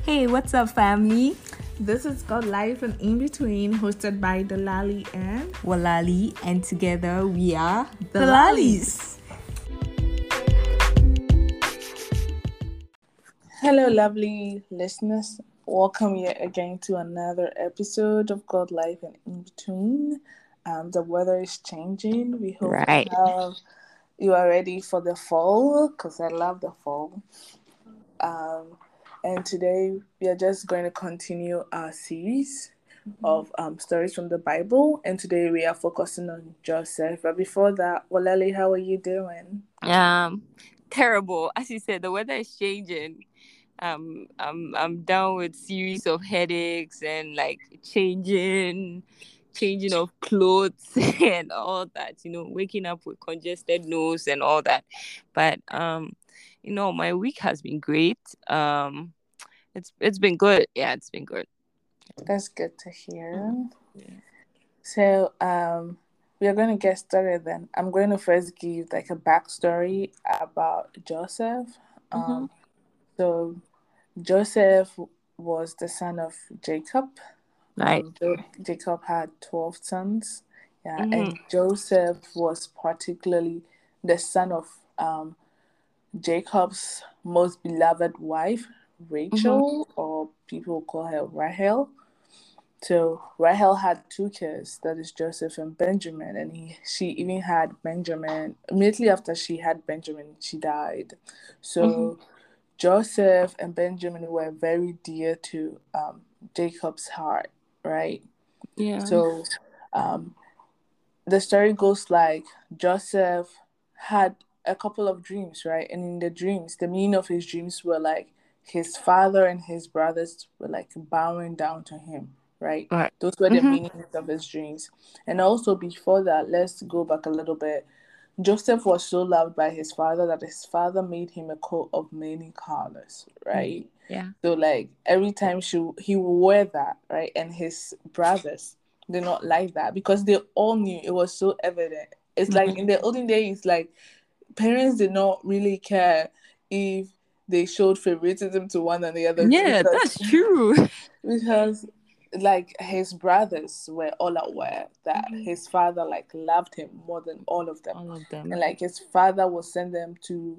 Hey, what's up, family? This is God Life and In Between, hosted by Delali and Walali, and together we are The Lalis. Hello, lovely listeners. Welcome yet again to another episode of God Life and In Between. The weather is changing. We hope you are ready for the fall because I love the fall. And today we are just going to continue our series of stories from the Bible. And today we are focusing on Joseph. But before that, Walali, how are you doing? Terrible. As you said, the weather is changing. I'm down with series of headaches and like changing of clothes and all that. Waking up with congested nose and all that. But my week has been great. It's been good. Yeah, it's been good. That's good to hear. So, we are going to get started then. I'm going to first give like a backstory about Joseph. So, Joseph was the son of Jacob. Right. Jacob had 12 sons. Yeah, and Joseph was particularly the son of Jacob's most beloved wife, Rachel, or people call her Rahel. So Rahel had two kids, that is Joseph and Benjamin, and she even had Benjamin. Immediately after she had Benjamin, she died. So Joseph and Benjamin were very dear to Jacob's heart, right? Yeah. So the story goes like Joseph had a couple of dreams, right? And in the dreams, the meaning of his dreams were like his father and his brothers were like bowing down to him, right? Those were the meanings of his dreams. And also before that, let's go back a little bit. Joseph was so loved by his father that his father made him a coat of many colors, right? Yeah. So like every time he would wear that, right? And his brothers did not like that because they all knew it was so evident. It's like in the olden days, like parents did not really care if they showed favoritism to one and the other. Yeah, that's true. Because like his brothers were all aware that his father like loved him more than all of them. And like his father would send them to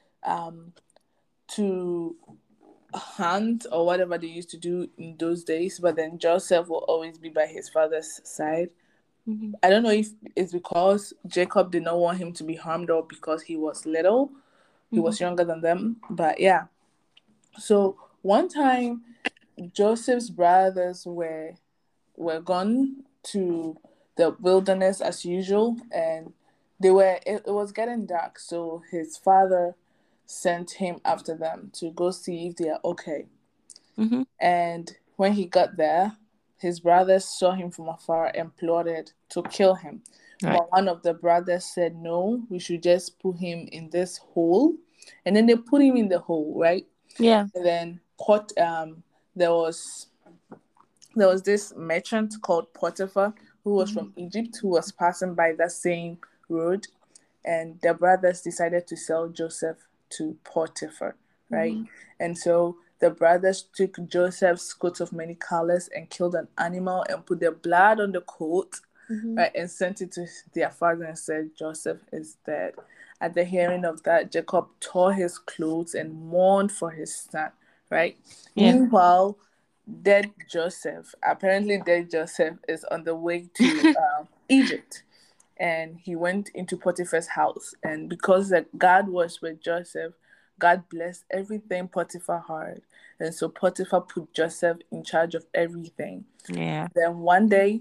hunt or whatever they used to do in those days, but then Joseph will always be by his father's side. I don't know if it's because Jacob did not want him to be harmed or because he was little. He was younger than them. But yeah. So one time Joseph's brothers were gone to the wilderness as usual, and it was getting dark, so his father sent him after them to go see if they are okay. And when he got there, his brothers saw him from afar and plotted to kill him. But one of the brothers said, no, we should just put him in this hole. And then they put him in the hole, right? Yeah. And then there was this merchant called Potiphar who was from Egypt, who was passing by that same road, and the brothers decided to sell Joseph to Potiphar, right? And so the brothers took Joseph's coat of many colors and killed an animal and put the blood on the coat, right, and sent it to their father and said, Joseph is dead. At the hearing of that, Jacob tore his clothes and mourned for his son, right? Yeah. Meanwhile, dead Joseph is on the way to Egypt, and he went into Potiphar's house, and because God was with Joseph, God blessed everything Potiphar had, and so Potiphar put Joseph in charge of everything. Yeah. Then one day,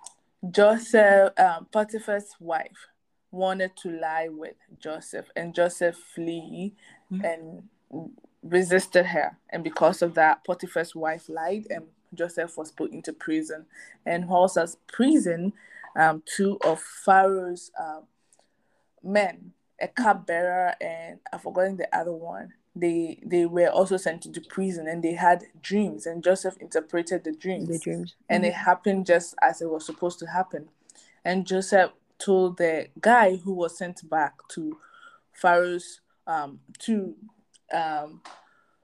Potiphar's wife wanted to lie with Joseph, and Joseph flee and resisted her, and because of that, Potiphar's wife lied, and Joseph was put into prison. And whilst at prison, two of Pharaoh's men, a cupbearer and I've forgotten the other one, they were also sent into prison, and they had dreams, and Joseph interpreted the dreams. And it happened just as it was supposed to happen. And Joseph told the guy who was sent back to Pharaoh's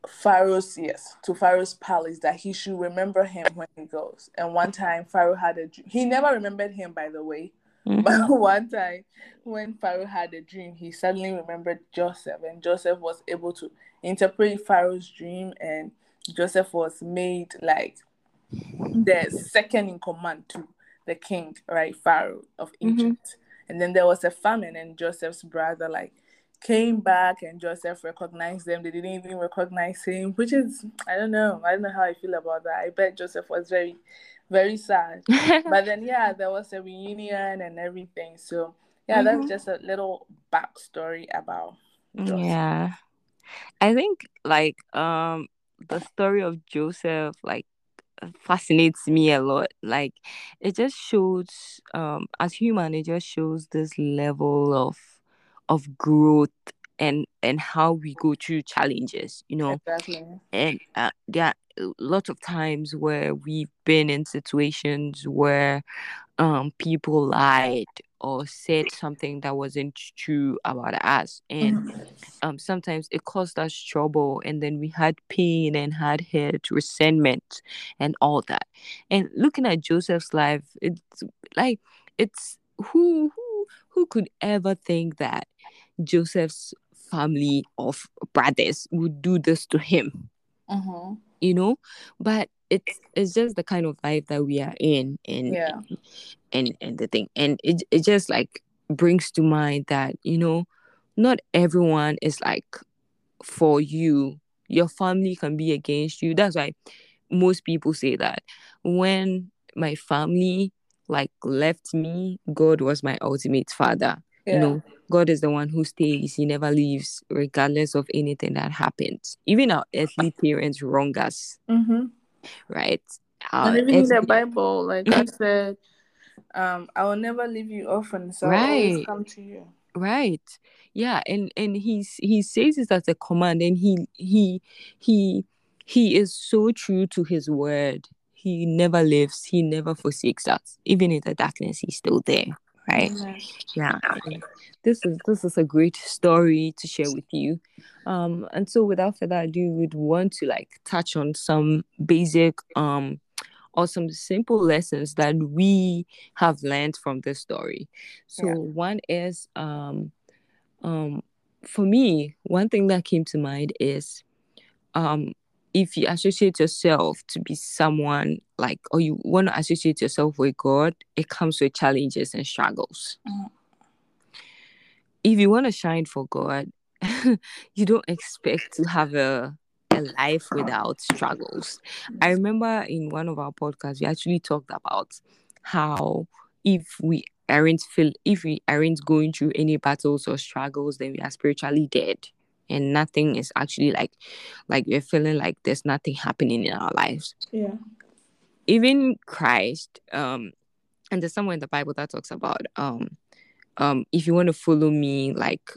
Pharaoh's palace, that he should remember him when he goes. And one time Pharaoh had a dream. He never remembered him, by the way. But one time when Pharaoh had a dream, he suddenly remembered Joseph, and Joseph was able to interpret Pharaoh's dream, and Joseph was made like the second in command to the king, right, Pharaoh of Egypt. And then there was a famine, and Joseph's brother came back, and Joseph recognized them. They didn't even recognize him, which is, I don't know how I feel about that. I bet Joseph was very, very sad. But then there was a reunion and everything. So that's just a little backstory about Joseph. Yeah, I think the story of Joseph fascinates me a lot. Like, it just shows as human, it just shows this level of growth and how we go through challenges, Exactly. And there are lots of times where we've been in situations where people lied or said something that wasn't true about us, and sometimes it caused us trouble, and then we had pain and had hurt, resentment, and all that. And looking at Joseph's life, it's who could ever think that Joseph's family of brothers would do this to him, but it's just the kind of life that we are in, and the thing, and it just brings to mind that not everyone is for you. Your family can be against you. That's why most people say that when my family left me, God was my ultimate father. God is the one who stays. He never leaves, regardless of anything that happens. Even our earthly parents wrong us, right? And even in the Bible, like I said, I will never leave you orphan, so I'll always come to you. Right. Yeah, and he says it as a command, and he is so true to his word. He never leaves, he never forsakes us. Even in the darkness, he's still there, right? Yeah. This is a great story to share with you. And so without further ado, we'd want to touch on some basic or some simple lessons that we have learned from this story. So one is, for me, one thing that came to mind is, if you associate yourself to be someone or you want to associate yourself with God, it comes with challenges and struggles. If you want to shine for God, you don't expect to have a life without struggles. I remember in one of our podcasts, we actually talked about how if we aren't going through any battles or struggles, then we are spiritually dead, and nothing is actually like we're feeling like there's nothing happening in our lives. Even Christ, and there's somewhere in the Bible that talks about if you want to follow me,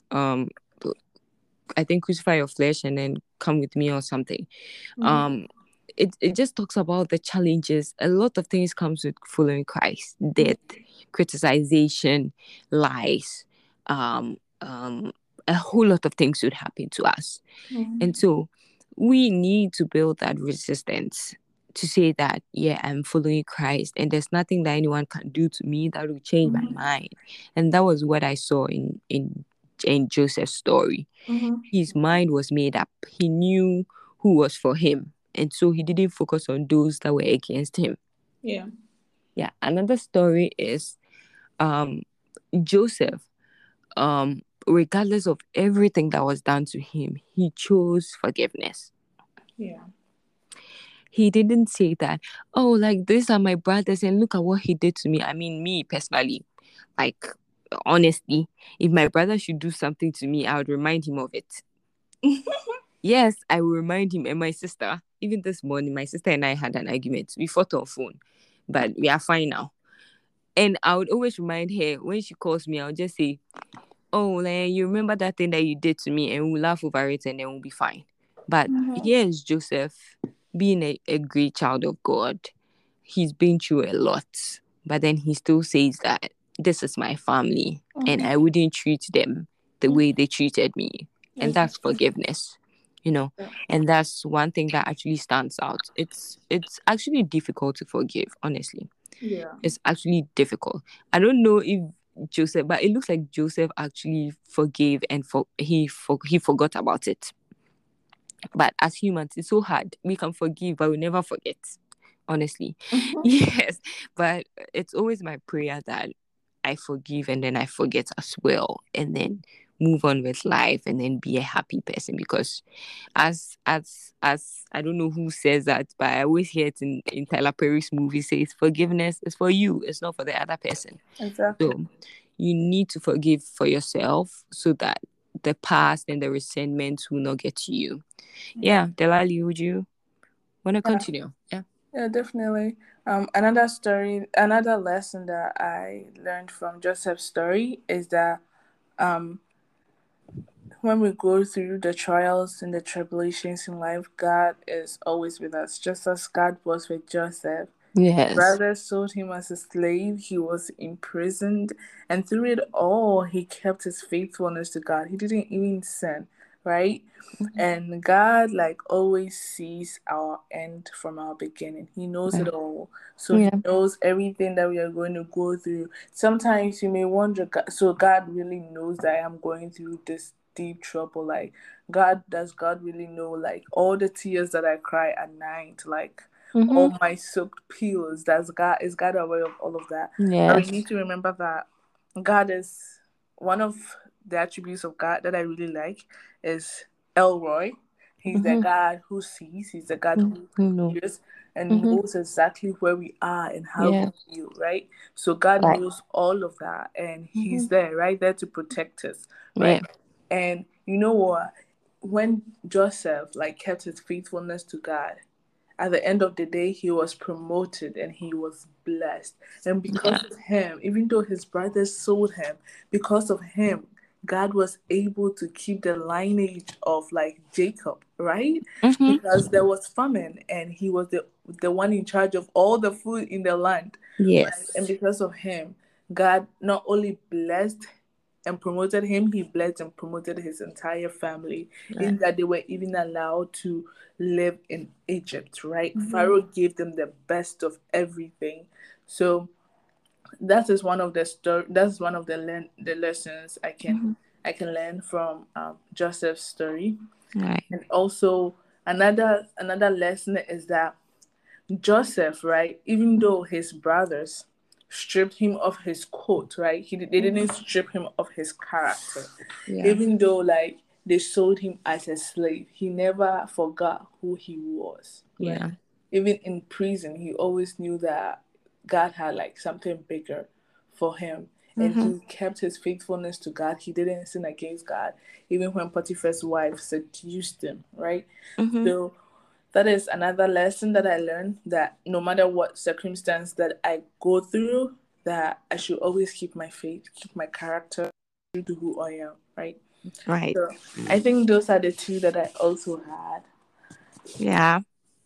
I think crucify your flesh and then come with me or something. It just talks about the challenges. A lot of things comes with following Christ: death, criticization, lies, a whole lot of things would happen to us. And so we need to build that resistance to say that, I'm following Christ, and there's nothing that anyone can do to me that will change my mind. And that was what I saw in Joseph's story. His mind was made up. He knew who was for him, and so he didn't focus on those that were against him. Another story is Joseph, regardless of everything that was done to him, he chose forgiveness. He didn't say that, these are my brothers and look at what he did to me. I mean, me personally, honestly, if my brother should do something to me, I would remind him of it. Yes, I will remind him. And my sister, even this morning, my sister and I had an argument. We fought on phone, but we are fine now. And I would always remind her when she calls me, I'll just say, you remember that thing that you did to me, and we'll laugh over it and then we'll be fine. But here's Joseph being a great child of God. He's been through a lot, but then he still says that this is my family and I wouldn't treat them the way they treated me. And that's forgiveness. And that's one thing that actually stands out. It's actually difficult to forgive, honestly. Yeah. It's actually difficult. I don't know if Joseph, but it looks like Joseph actually forgave and he forgot about it. But as humans, it's so hard. We can forgive, but we never forget. Honestly, yes. But it's always my prayer that I forgive and then I forget as well, and then move on with life and then be a happy person. Because as I don't know who says that, but I always hear it in Tyler Perry's movie, says forgiveness is for you, it's not for the other person. Exactly. So you need to forgive for yourself so that the past and the resentment will not get to you. Yeah, Delali, would you want to continue? Yeah, definitely. Another lesson that I learned from Joseph's story is that when we go through the trials and the tribulations in life, God is always with us, just as God was with Joseph. Yes. Brothers sold him as a slave. He was imprisoned, and through it all, he kept his faithfulness to God. He didn't even sin, right? And God, always sees our end from our beginning. He knows it all, so He knows everything that we are going to go through. Sometimes you may wonder, so God really knows that I'm going through this deep trouble. Does God really know, all the tears that I cry at night, all my soaked pills? Is God aware of all of that? Yes. But we need to remember that God is one of the attributes of God that I really like is Elroy. He's the God who sees. He's the God who hears and knows exactly where we are and how we feel, right? So God knows all of that, and He's there, right there to protect us, right? And you know what? When Joseph kept his faithfulness to God, at the end of the day, he was promoted and he was blessed. And because of him, even though his brothers sold him, because of him, God was able to keep the lineage of Jacob, right? Because there was famine and he was the one in charge of all the food in the land. Yes. Right? And because of him, God not only blessed and promoted him, he blessed and promoted his entire family, in that they were even allowed to live in Egypt, right? Pharaoh gave them the best of everything. So that is one of the lessons I can learn from Joseph's story. Right. And also another lesson is that Joseph, right, even though his brothers stripped him of his coat, right, they didn't strip him of his character. Even though they sold him as a slave, he never forgot who he was. Right? Even in prison, he always knew that God had something bigger for him. And he kept his faithfulness to God. He didn't sin against God, even when Potiphar's wife seduced him, right? So that is another lesson that I learned, that no matter what circumstance that I go through, that I should always keep my faith, keep my character, true to who I am, right? Right. So I think those are the two that I also had. Yeah.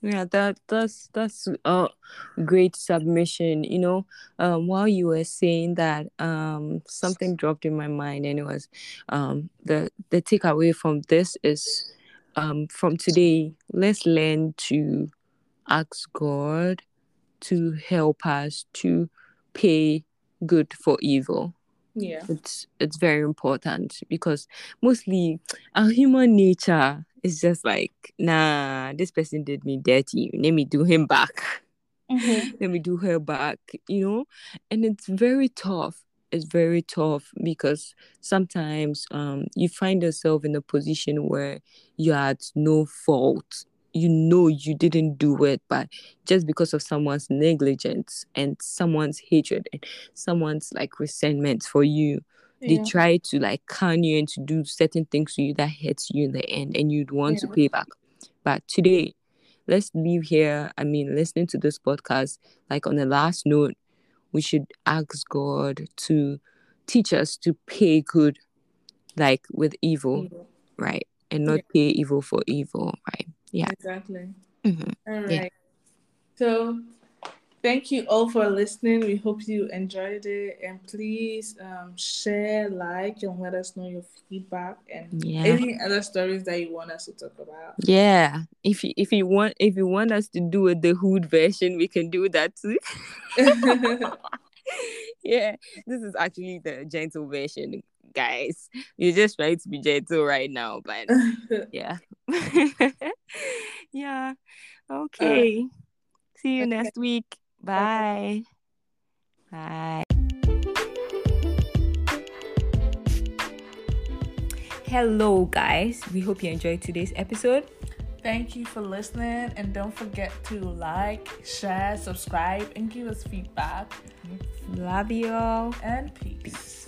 That's a great submission. While you were saying that, something dropped in my mind, and it was the takeaway from this is, from today, let's learn to ask God to help us to pay good for evil. Yeah. It's very important, because mostly our human nature is just like, nah, this person did me dirty, let me do him back. Let me do her back, and it's very tough. It's very tough, because sometimes you find yourself in a position where you're at no fault. You didn't do it, but just because of someone's negligence and someone's hatred and someone's resentment for you, they try to con you and to do certain things to you that hurts you in the end, and you'd want to pay back. But today, let's leave here. Listening to this podcast, on the last note, we should ask God to teach us to pay good, with evil, right? And not pay evil for evil, right? Yeah. Exactly. Mm-hmm. All right. So Thank you all for listening. We hope you enjoyed it. And please share, like, and let us know your feedback and any other stories that you want us to talk about. Yeah. If you want us to do the hood version, we can do that too. Yeah. This is actually the gentle version, guys. You're just trying to be gentle right now, but yeah. Yeah. Okay. See you next week. Bye. Bye. Hello, guys. We hope you enjoyed today's episode. Thank you for listening, and don't forget to like, share, subscribe, and give us feedback. Love you all. And peace.